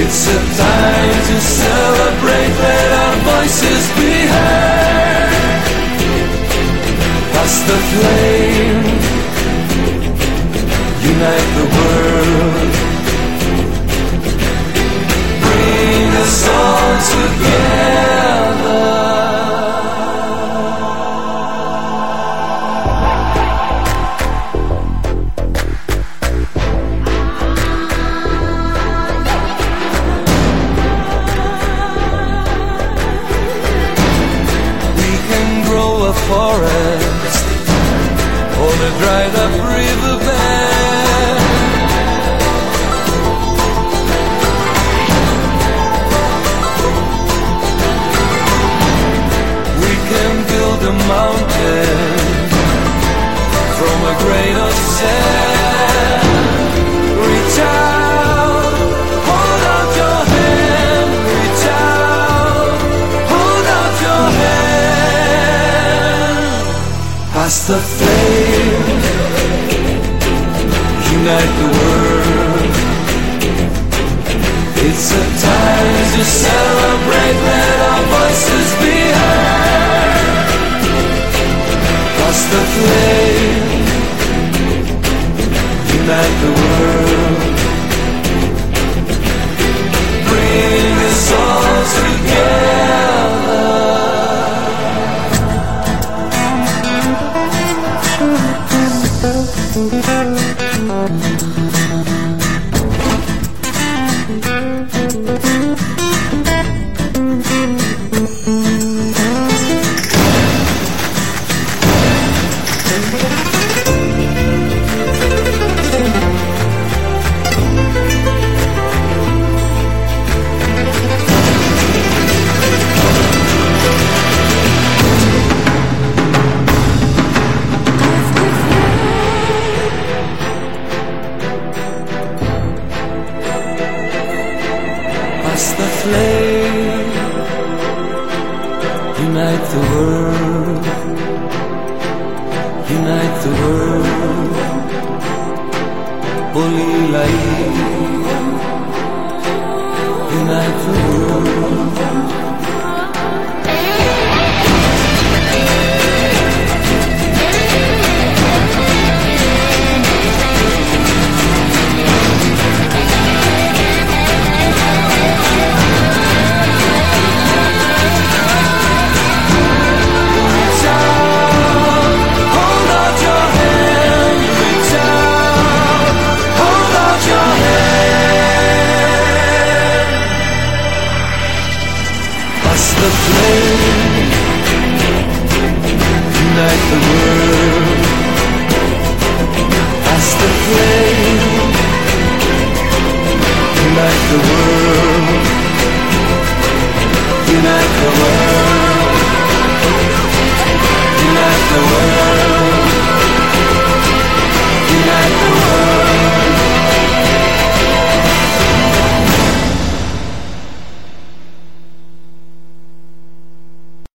It's a time to celebrate, let our voices be heard. Pass the flame, unite the world, bring us all together. Forest or the dried up riverbed, we can build a mountain from a grain of sand. Reach out, hold out your hand. Reach out, hold out your hand. Pass the flame, unite the world. It's a time to celebrate, let our voices be heard. Pass the flame, unite the world, bring us all together. Pass the flame, unite the world, unite the world. Olilai, unite the world. The flame, unite the world. Pass the flame, unite the world.